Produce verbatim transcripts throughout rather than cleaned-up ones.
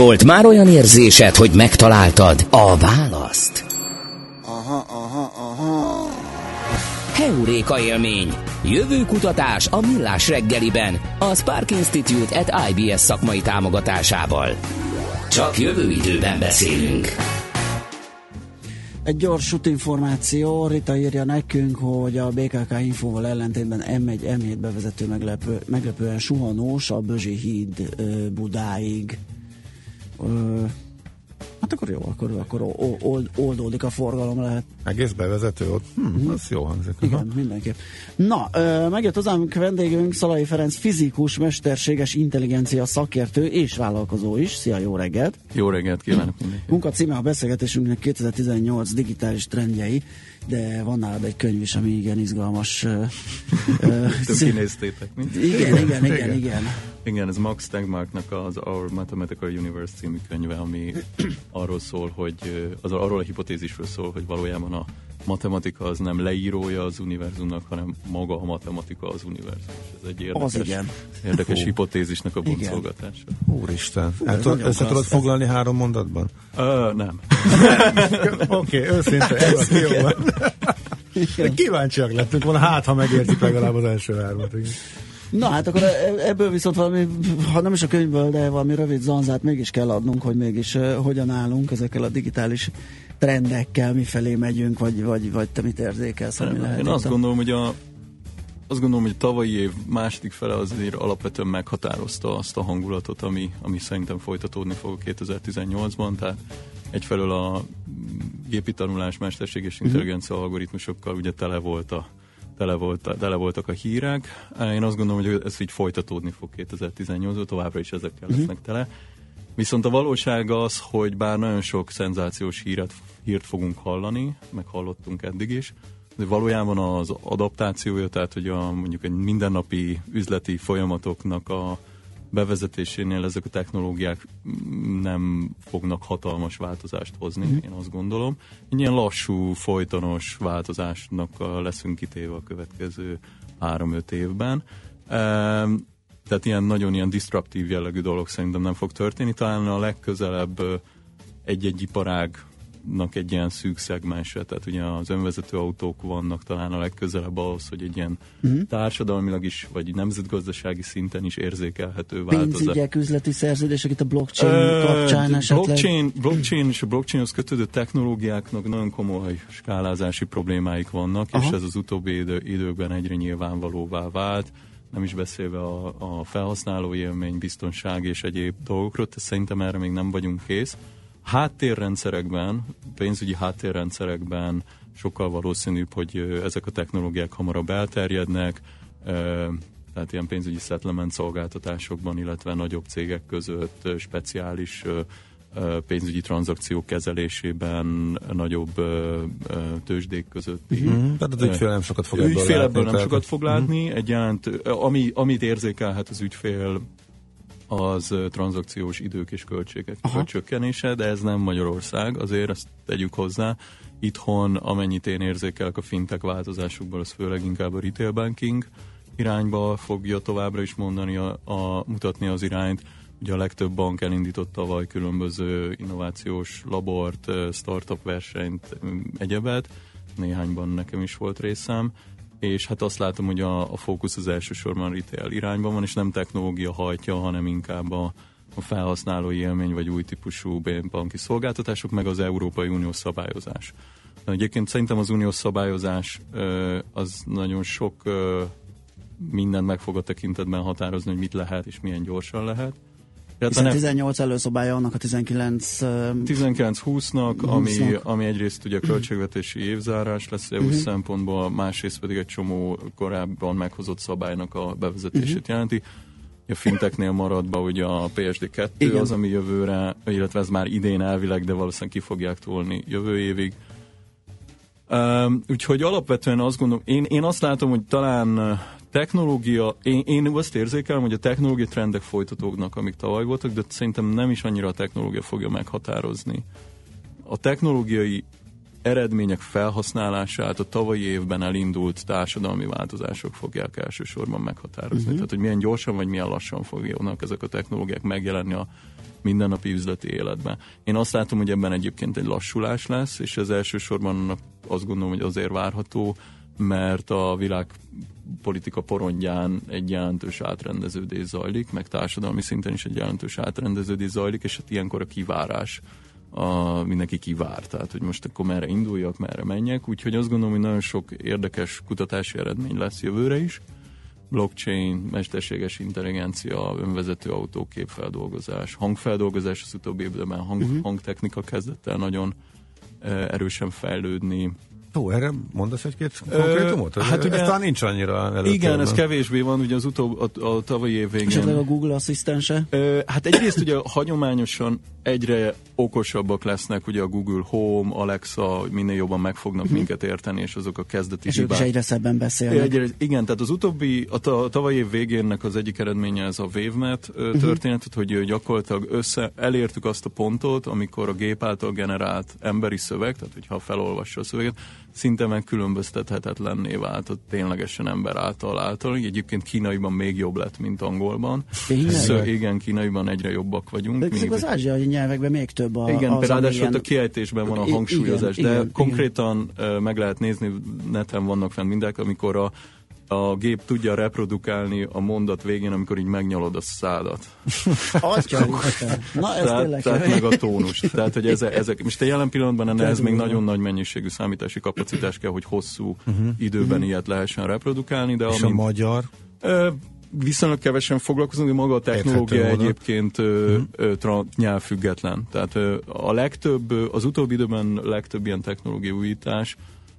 Volt már olyan érzésed, hogy megtaláltad a választ? Aha, aha, aha. Heuréka élmény. Jövőkutatás a Millás reggeliben, a Spark Institute at I B S szakmai támogatásával. Csak jövő időben beszélünk. Egy gyors útinformáció, Rita írja nekünk, hogy a bé ká ká infóval ellentétben em egy em hét bevezető meglepő, meglepően suhanós a Bözsi híd ö, Budáig. Ö, hát akkor jó, akkor, akkor old, oldódik a forgalom, lehet. Egész bevezető ott? Hm, mm-hmm. Az jó hangzik. Igen, aha. Mindenképp. Na, ö, megjött hozzám vendégünk Szalai Ferenc, fizikus, mesterséges intelligencia szakértő és vállalkozó is. Szia, jó reggelt! Jó reggelt kívánok mindenki! Munka címe a beszélgetésünknek kétezer-tizennyolc digitális trendjei, de van nálad egy könyv is, ami igen izgalmas. Több kinéztétek, mi? Igen, igen, igen, igen. Igen, ez Max Tegmarknak az Our Mathematical Universe című könyve, ami arról szól, hogy az arról a hipotézisről szól, hogy valójában a matematika az nem leírója az univerzumnak, hanem maga a matematika az univerzum. Ez egy érdekes, érdekes Hú. hipotézisnek a boncolgatása. Úristen, össze tudod foglalni három mondatban? Uh, nem. Oké, okay, őszinte, ez jó. Kíváncsiak lettünk volna, hát ha megértik legalább az első hármat. Na hát akkor ebből viszont valami, ha nem is a könyvből, de valami rövid zanzát mégis kell adnunk, hogy mégis uh, hogyan állunk ezekkel a digitális trendekkel, mifelé megyünk, vagy, vagy, vagy te mit érzékelsz, ami lehet. Én azt gondolom, hogy a azt gondolom, hogy a tavalyi év második fele azért alapvetően meghatározta azt a hangulatot, ami, ami szerintem folytatódni fog a kétezer-tizennyolcban, tehát egyfelől a gépi tanulás, mesterséges intelligencia algoritmusokkal ugye tele volt a Tele, volt, tele voltak a hírek. Én azt gondolom, hogy ez így folytatódni fog kétezer-tizennyolcban, továbbra is ezekkel uh-huh. lesznek tele. Viszont a valóság az, hogy bár nagyon sok szenzációs híret, hírt fogunk hallani, meg hallottunk eddig is, de valójában az adaptációja, tehát hogy a, mondjuk egy mindennapi üzleti folyamatoknak a bevezetésénél ezek a technológiák nem fognak hatalmas változást hozni, mm. én azt gondolom. Egy ilyen lassú, folytonos változásnak leszünk kitéve a következő három-öt évben. Tehát ilyen nagyon ilyen disruptív jellegű dolog szerintem nem fog történni. Talán a legközelebb egy-egy iparág egy ilyen szűk szegmense, tehát ugye az önvezető autók vannak talán a legközelebb ahhoz, hogy egy ilyen uh-huh. társadalmilag is, vagy nemzetgazdasági szinten is érzékelhető változás. Pénzügyek, üzleti szerződések itt a blockchain uh, kapcsán esetleg? Blockchain, blockchain és a blockchainhoz kötődő technológiáknak nagyon komoly skálázási problémáik vannak, aha. és ez az utóbbi idő, időkben egyre nyilvánvalóvá vált, nem is beszélve a, a felhasználó élmény, biztonság és egyéb dolgokról, tehát szerintem erre még nem vagyunk kész. Háttérrendszerekben, pénzügyi háttérrendszerekben sokkal valószínűbb, hogy ezek a technológiák hamarabb elterjednek, tehát ilyen pénzügyi settlement szolgáltatásokban, illetve nagyobb cégek között, speciális pénzügyi tranzakciók kezelésében, nagyobb tőzsdék között. Mm-hmm. Tehát az ügyfél nem sokat fog ebből ügyfél látni. ebből nem tehát... sokat fog látni, mm-hmm. egy jelent, ami, amit érzékelhet az ügyfél, az tranzakciós idők és költségek aha. csökkenése, de ez nem Magyarország, azért ezt tegyük hozzá. Itthon, amennyit én érzékelek a fintech változásokból, az főleg inkább a retail banking irányba fogja továbbra is mondani, a, a, mutatni az irányt. Ugye a legtöbb bank elindított tavaly különböző innovációs labort, startup versenyt, egyebet. Néhányban nekem is volt részem. És hát azt látom, hogy a, a fókusz az elsősorban retail irányban van, és nem technológia hajtja, hanem inkább a, a felhasználói élmény, vagy új típusú banki szolgáltatások, meg az Európai Unió szabályozás. De egyébként szerintem az uniós szabályozás az nagyon sok mindent meg fog a tekintetben határozni, hogy mit lehet, és milyen gyorsan lehet. Hiszen tizennyolc előszobálya annak a tizenkilenc... tizenkilenc húsznak, ami, ami egyrészt ugye költségvetési évzárás lesz é u uh-huh. szempontból, másrészt pedig egy csomó korábban meghozott szabálynak a bevezetését uh-huh. jelenti. A finteknél maradva ugye a pé es dé kettő igen. az, ami jövőre, illetve ez már idén elvileg, de valószínűleg ki fogják tolni jövő évig. Um, úgyhogy alapvetően azt gondolom, én, én azt látom, hogy talán technológia, én, én azt érzékelem, hogy a technológiai trendek folytatódnak, amik tavaly voltak, de szerintem nem is annyira a technológia fogja meghatározni. A technológiai eredmények felhasználását a tavalyi évben elindult társadalmi változások fogják elsősorban meghatározni. Uh-huh. Tehát, hogy milyen gyorsan vagy milyen lassan fognak ezek a technológiák megjelenni a mindennapi üzleti életben. Én azt látom, hogy ebben egyébként egy lassulás lesz, és ez elsősorban azt gondolom, hogy azért várható, mert a világpolitika porondján egy jelentős átrendeződés zajlik, meg társadalmi szinten is egy jelentős átrendeződés zajlik, és hát ilyenkor a kivárás, a, mindenki kivár, tehát hogy most akkor merre induljak, merre menjek, úgyhogy azt gondolom, hogy nagyon sok érdekes kutatási eredmény lesz jövőre is. Blockchain, mesterséges intelligencia, önvezető autó, képfeldolgozás, hangfeldolgozás, az utóbbi évben hang, uh-huh. hangtechnika kezdett el nagyon uh, erősen fejlődni. Ó, erre mondasz egy-két konkrétumot? Uh, hát ez talán nincs annyira előtt. Igen, ez kevésbé van, ugye az utóbb, a, a tavalyi év végén. Esetleg a Google asszisztense? Uh, hát egyrészt ugye hagyományosan egyre okosabbak lesznek, ugye a Google Home, Alexa, minél jobban meg fognak uh-huh. minket érteni, és azok a kezdeti és hibák. És ők is egyre szebben beszélnek. Egyre, igen, tehát az utóbbi, a, a tavalyi év végénnek az egyik eredménye ez a WaveNet uh-huh. történetet, hogy gyakorlatilag össze, elértük azt a pontot, amikor a gép által generált emberi szöveg, tehát hogyha felolvassa a szöveget, szinte megkülönböztethetetlenné vált a ténylegesen ember által által. Egyébként kínaiban még jobb lett, mint angolban. Szóval igen, kínaiban egyre jobbak vagyunk. De ezek az ázsiai nyelvekben még több a, igen, az, ráadásul ilyen... a kiejtésben van a hangsúlyozás, igen, de igen, konkrétan igen. meg lehet nézni, neten vannak fenn mindek, amikor a a gép tudja reprodukálni a mondat végén, amikor így megnyalod a szádat. Atya, na ez tehát, tehát meg a tónust. Tehát, hogy ezek, ezek most a jelen pillanatban ennek ez még nagyon nagy mennyiségű számítási kapacitás kell, hogy hosszú uh-huh. időben uh-huh. ilyet lehessen reprodukálni. De és amint, a magyar? Ö, viszonylag kevesen foglalkozunk, de maga a technológia egyébként ö, ö, tra, nyelvfüggetlen. Tehát ö, a legtöbb, az utóbbi időben legtöbb ilyen technológiai újítás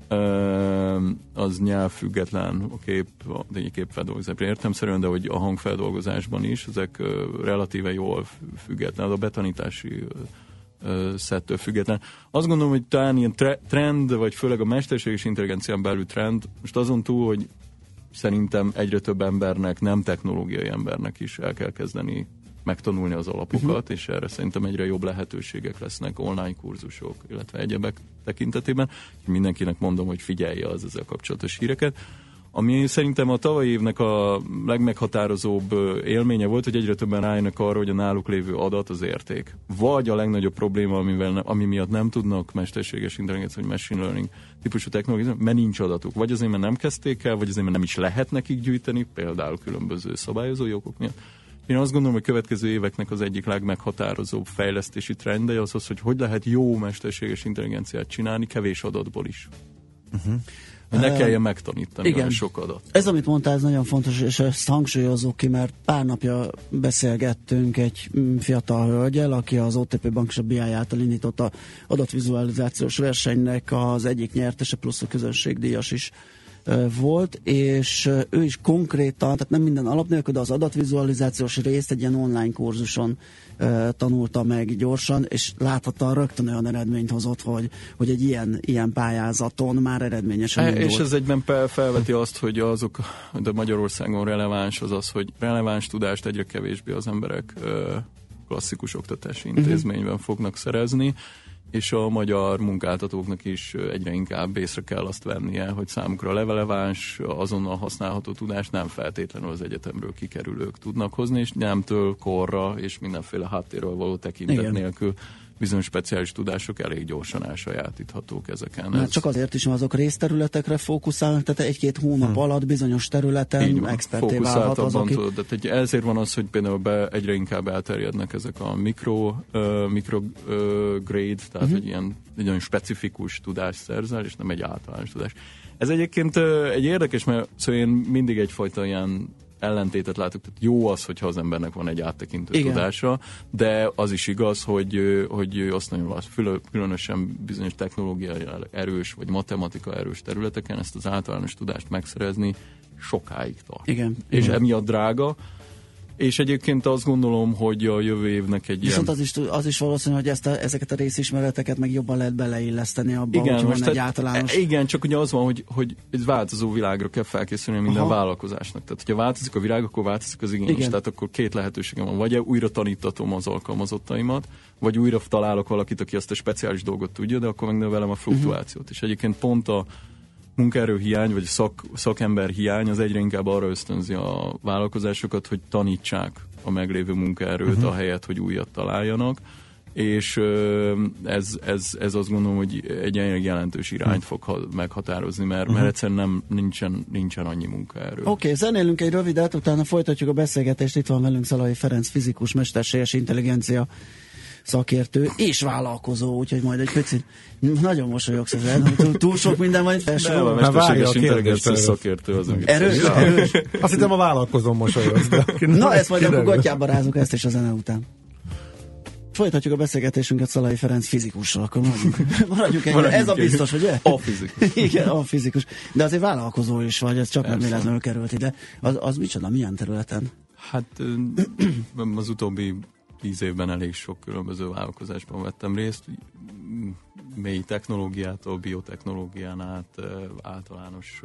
az nyelvfüggetlen, a kép, a képfeldolgozásban értelemszerűen, de hogy a hangfeldolgozásban is, ezek relatíve jól független, a betanítási szettől független. Azt gondolom, hogy talán ilyen trend, vagy főleg a mesterséges intelligencián belül trend, most azon túl, hogy szerintem egyre több embernek, nem technológiai embernek is el kell kezdeni megtanulni az alapokat, uh-huh. és erre szerintem egyre jobb lehetőségek lesznek online kurzusok, illetve egyebek tekintetében. Mindenkinek mondom, hogy figyelje az ezzel kapcsolatos híreket. Ami szerintem a tavalyi évnek a legmeghatározóbb élménye volt, hogy egyre többen rájönnek arra, hogy a náluk lévő adat az érték. Vagy a legnagyobb probléma, amivel, ami miatt nem tudnak mesterséges intelligencia vagy machine learning típusú technológia, mert nincs adatuk. Vagy azért, mert nem kezdték el, vagy azért, mert nem is lehet nekik gyűjteni, például különböző szabályozói okok miatt. Én azt gondolom, hogy a következő éveknek az egyik legmeghatározóbb fejlesztési trendje az az, hogy hogy lehet jó mesterséges intelligenciát csinálni kevés adatból is. Uh-huh. Ne kelljen megtanítani olyan sok adat. Ez, amit mondtál, ez nagyon fontos, és ezt hangsúlyozzuk ki, mert pár napja beszélgettünk egy fiatal hölgyel, aki az o té pé Bank és a bé i által indított a adatvizualizációs versenynek az egyik nyertese, plusz a közönségdíjas is volt, és ő is konkrétan, tehát nem minden alap nélkül, de az adatvizualizációs részt egy ilyen online kurzuson uh, tanulta meg gyorsan, és láthatta rögtön olyan eredményt hozott, hogy, hogy egy ilyen, ilyen pályázaton már eredményesen e, indult. És ez egyben felveti azt, hogy azok, de Magyarországon releváns az az, hogy releváns tudást egyre kevésbé az emberek uh, klasszikus oktatási intézményben uh-huh. fognak szerezni, és a magyar munkáltatóknak is egyre inkább észre kell azt vennie, hogy számukra releváns, azonnal használható tudást nem feltétlenül az egyetemről kikerülők tudnak hozni, és nemtől, korra és mindenféle háttérről való tekintet Igen. nélkül bizonyos speciális tudások elég gyorsan elsajátíthatók ezeken. Mert Ez... csak azért is, mert azok részterületekre fókuszálnak, tehát egy-két hónap hmm. alatt bizonyos területen experté válhat az, aki... Tudod, de ezért van az, hogy például be egyre inkább elterjednek ezek a mikro, uh, mikro uh, grade, tehát uh-huh. egy ilyen egy olyan specifikus tudást szerzel, és nem egy általános tudás. Ez egyébként uh, egy érdekes, mert szóval én mindig egyfajta ilyen ellentétet látok, tehát jó az, hogyha az embernek van egy áttekintő Igen. tudása, de az is igaz, hogy, hogy azt nagyon az, különösen bizonyos technológiai erős, vagy matematika erős területeken ezt az általános tudást megszerezni sokáig tart. Igen. És Igen. emiatt drága, És egyébként azt gondolom, hogy a jövő évnek egy Viszont ilyen... az is, az is valószínű, hogy ezt a, ezeket a részismereteket meg jobban lehet beleilleszteni abba, igen, hogy most van egy általános... Igen, csak ugye az van, hogy, hogy egy változó világra kell felkészülni minden Aha. vállalkozásnak. Tehát, hogyha változik a világ, akkor változik az igény is. Tehát akkor két lehetőségem van. Vagy újra tanítatom az alkalmazottaimat, vagy újra találok valakit, aki azt a speciális dolgot tudja, de akkor megnövelem a fluktuációt. Uh-huh. És egyébként pont a munkaerő hiány, vagy szak, szakember hiány az egyre inkább arra ösztönzi a vállalkozásokat, hogy tanítsák a meglévő munkaerőt, uh-huh. ahelyett, hogy újat találjanak, és ez, ez, ez azt gondolom, hogy egy jelentős irányt fog meghatározni, mert, uh-huh. mert egyszerűen nem, nincsen, nincsen annyi munkaerő. Oké, okay, zenélünk egy rövidet, utána folytatjuk a beszélgetést. Itt van velünk Szalai Ferenc, fizikus, mesterséges intelligencia szakértő és vállalkozó, úgyhogy majd egy picit nagyon mosolyogsz ezen, túl, túl sok minden majd felsorol. Nem, a mesterséges intelligencia szakértő az, amit erős, erős. Azt hittem a vállalkozó mosolyogsz. Na, ezt majd akkor gatyába rázunk, ezt is a zene után. Folytatjuk a beszélgetésünket Szalai Ferenc fizikussal, akkor maradjunk, maradjunk ennyi. Ez a biztos, ugye? A fizikus. Igen, a fizikus. De azért vállalkozó is vagy, ez csak nem véletlenül került ide. Az, az micsoda, milyen területen? Hát az utóbbi tíz évben elég sok különböző vállalkozásban vettem részt, mély technológiától, biotechnológián át, általános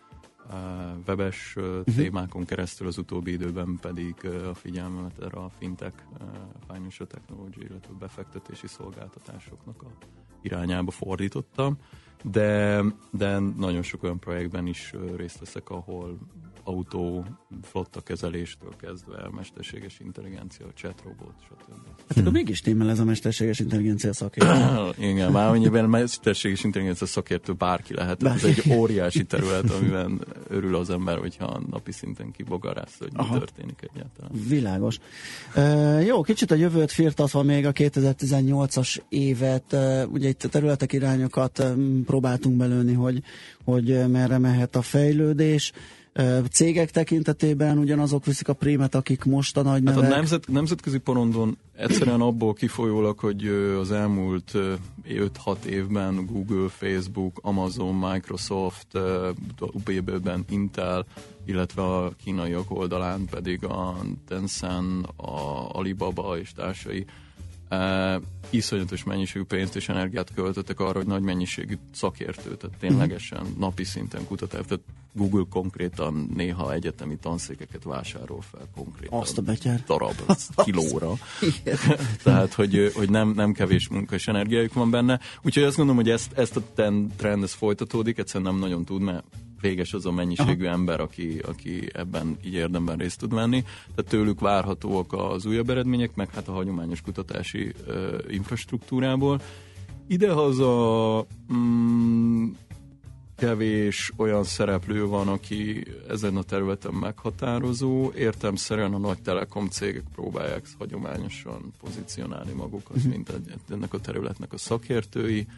webes uh-huh. témákon keresztül, az utóbbi időben pedig a figyelmemet erre a fintech, financial technology, illetve befektetési szolgáltatásoknak a irányába fordítottam, de, de nagyon sok olyan projektben is részt veszek, ahol autó, flotta kezeléstől kezdve, mesterséges intelligencia, chatrobot, stb. Hát akkor mégis témel ez a mesterséges intelligencia szakértő. Igen, már annyiben mesterséges intelligencia szakértő bárki lehet. Bárki. Ez egy óriási terület, amiben örül az ember, hogyha napi szinten kibogarász, hogy mi Aha. történik egyáltalán. Világos. Uh, jó, kicsit a jövőt firtatva még a kétezer-tizennyolcas évet, uh, ugye itt a területek irányokat um, próbáltunk belőni, hogy, hogy merre mehet a fejlődés. Cégek tekintetében ugyanazok viszik a prémet, akik most a nagy nevek. Hát a nemzet, nemzetközi porondon egyszerűen abból kifolyólag, hogy az elmúlt öt-hat évben Google, Facebook, Amazon, Microsoft, u bé bé-ben Intel, illetve a kínaiak oldalán pedig a Tencent, a Alibaba és társai Uh, iszonyatos mennyiségű pénzt és energiát költöttek arra, hogy nagy mennyiségű szakértőt, tehát ténylegesen napi szinten kutatás, tehát Google konkrétan néha egyetemi tanszékeket vásárol fel konkrétan. Azt a betyár. Darab, kilóra. Tehát, hogy, hogy nem, nem kevés munka és energiájuk van benne. Úgyhogy azt gondolom, hogy ezt, ezt a trend ez folytatódik, egyszerűen nem nagyon tud, mert véges az a mennyiségű Aha. ember, aki, aki ebben így érdemben részt tud venni. Tehát tőlük várhatóak az újabb eredmények, meg hát a hagyományos kutatási uh, infrastruktúrából. Idehaza mm, kevés olyan szereplő van, aki ezen a területen meghatározó. Értelemszerűen a nagy telekom cégek próbálják hagyományosan pozícionálni magukat, uh-huh. mint ennek a területnek a szakértői,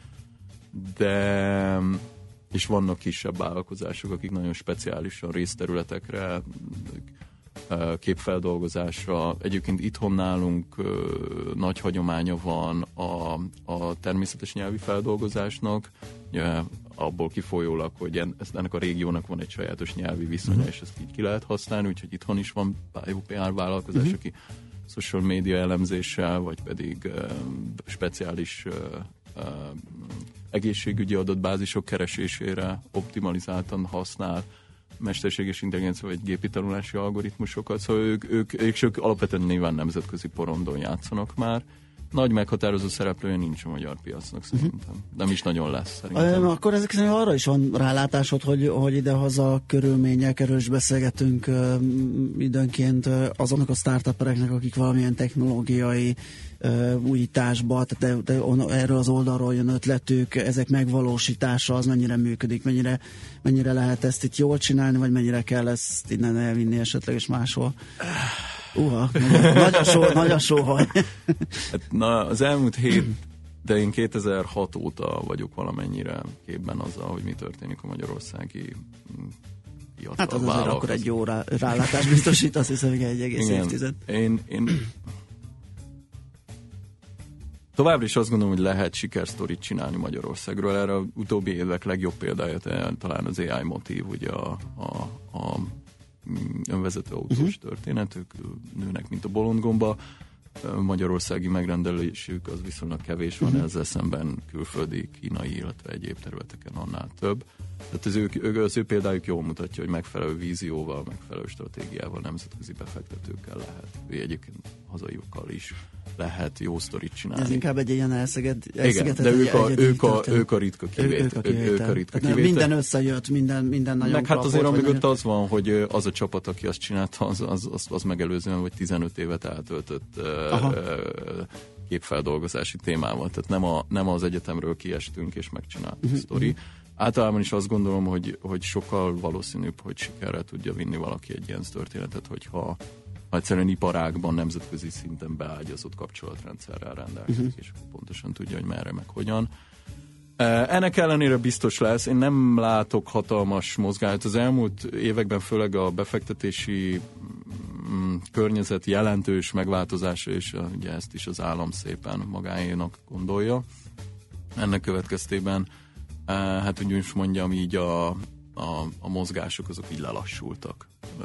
de és vannak kisebb vállalkozások, akik nagyon speciálisan részterületekre, képfeldolgozásra. Egyébként itthon nálunk nagy hagyománya van a, a természetes nyelvi feldolgozásnak, ugye, abból kifolyólag, hogy ennek a régiónak van egy sajátos nyelvi viszonya, uh-huh. és ezt így ki lehet használni, úgyhogy itthon is van jó pé er vállalkozás, uh-huh. aki social media elemzéssel, vagy pedig uh, speciális uh, uh, egészségügyi adatbázisok keresésére optimalizáltan használ mesterséges intelligencia vagy gépi tanulási algoritmusokat, szóval ők, ők, ők, ők alapvetően nyilván nemzetközi porondon játszanak már. Nagy meghatározó szereplője nincs a magyar piacnak szerintem. Uh-huh. Nem is nagyon lesz szerintem. Uh, akkor ezek szerint arra is van rálátásod, hogy, hogy idehaza körülmények, erről is beszélgetünk uh, időnként uh, azonnak a startupereknek, akik valamilyen technológiai uh, újításba, tehát de, de on, erről az oldalról jön ötletük, ezek megvalósítása, az mennyire működik, mennyire, mennyire lehet ezt itt jól csinálni, vagy mennyire kell ezt innen elvinni esetleg és máshol. Uha, nagy a só, nagy a sóhaj. Hát, na, az elmúlt hét, de én kétezer-hat óta vagyok valamennyire képben azzal, hogy mi történik a magyarországi fiatal hát az azért akkor egy jó rá, rálátás biztosít, azt hiszem, hogy egy egész Igen, évtized. Én, én továbbra is azt gondolom, hogy lehet sikersztorit csinálni Magyarországról. Erre az utóbbi évek legjobb példája talán az á i motív, ugye a, a, a önvezető autós uh-huh. történet, ők nőnek, mint a bolondgomba. Magyarországi megrendelésük az viszonylag kevés van, uh-huh. ezzel szemben külföldi, kínai, illetve egyéb területeken annál több. Tehát az ő, az ő példájuk jól mutatja, hogy megfelelő vízióval, megfelelő stratégiával, nemzetközi befektetőkkel lehet. Ő egyébként hazaiakkal is lehet jó sztorit csinálni. Ez inkább egy ilyen elszeged, Igen, de ők a, ők, a, ők a ritka kivétel. Ők a, ők a ritka kivétel. Minden összejött, minden, minden nagyon meg hát azért nagyon... mögött az van, hogy az a csapat, aki azt csinálta, az, az, az, az megelőzően, vagy tizenöt évet eltöltött uh, képfeldolgozási témával. Tehát nem, a, nem az egyetemről kiestünk és megcsináltuk uh-huh, a sztori. Uh-huh. Általában is azt gondolom, hogy, hogy sokkal valószínűbb, hogy sikerrel tudja vinni valaki egy ilyen történetet, hogyha ha egyszerűen iparágban, nemzetközi szinten beágyazott kapcsolatrendszerrel rendelkezik, uh-huh. és pontosan tudja, hogy merre, meg hogyan. Ennek ellenére biztos lesz. Én nem látok hatalmas mozgást. Az elmúlt években főleg a befektetési mm, környezet jelentős megváltozása, és ugye ezt is az állam szépen magáénak gondolja. Ennek következtében hát úgy is mondjam, így a, a, a mozgások azok így lelassultak.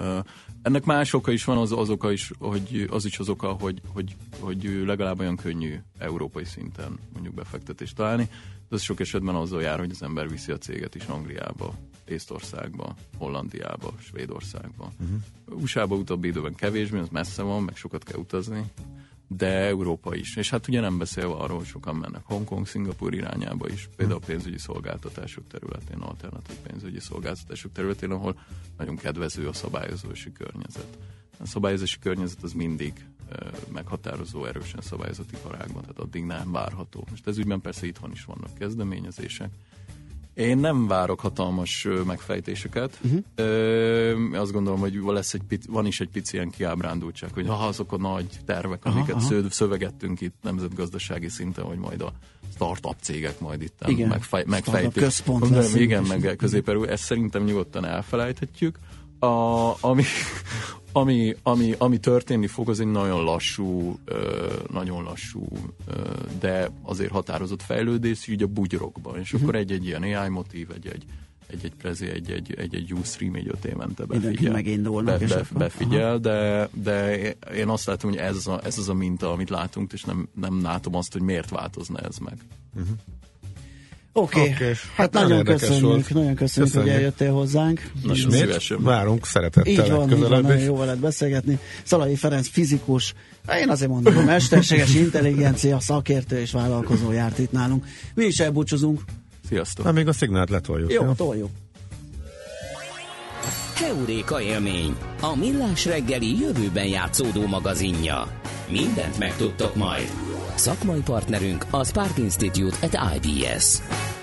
Ennek más oka is van, az, az oka is, hogy az is az oka, hogy, hogy, hogy legalább olyan könnyű európai szinten mondjuk befektetést találni. De ez sok esetben azzal jár, hogy az ember viszi a céget is Angliába, Észtországba, Hollandiába, Svédországba. Uh-huh. u es á-ba utóbbi időben kevésbé, az messze van, meg sokat kell utazni, de Európa is. És hát ugye nem beszélve arról, hogy sokan mennek Hongkong, Szingapúr irányába is, például a pénzügyi szolgáltatások területén, alternatív pénzügyi szolgáltatások területén, ahol nagyon kedvező a szabályozási környezet. A szabályozási környezet az mindig e, meghatározó, erősen szabályozott iparágban, tehát addig nem várható. Most ez ügyben persze itthon is vannak kezdeményezések. Én nem várok hatalmas megfejtéseket. Uh-huh. Ö, azt gondolom, hogy lesz egy pici, van is egy pici ilyen kiábrándultság, hogy ha azok a nagy tervek, aha, amiket aha. szövegettünk itt nemzetgazdasági szinten, hogy majd a startup cégek majd itt igen, megfej, megfejtik. Igen, meg középerül. Ezt szerintem nyugodtan elfelejthetjük. A, ami, ami, ami, ami történni fog, az egy nagyon lassú, nagyon lassú, de azért határozott fejlődés, így a bugyrokban. És uh-huh. akkor egy-egy ilyen á i motív, egy-egy egy-egy prezi, egy-egy, egy-egy Ustream, egy öt évente befigyel, be, be, befigyel de, de én azt látom, hogy ez, a, ez az a minta, amit látunk, és nem, nem látom azt, hogy miért változna ez meg. Uh-huh. Oké, okay. okay. hát, hát nagyon köszönjük, volt. nagyon köszönjük, köszönjük, hogy eljöttél hozzánk. Nagyon szívesen. Várunk szeretettel. Így van, így van, nagyon jó veled beszélgetni. Szalai Ferenc fizikus, én azért mondom, hogy mesterséges intelligencia szakértő és vállalkozó járt itt nálunk. Mi is elbúcsúzunk. Sziasztok. Na, még a szignált letoljuk. Jó, jó? toljuk. Heuréka élmény, a Millás reggeli jövőben játszódó magazinja. Mindent megtudtok majd. Szakmai partnerünk a Spark Institute at i bé es.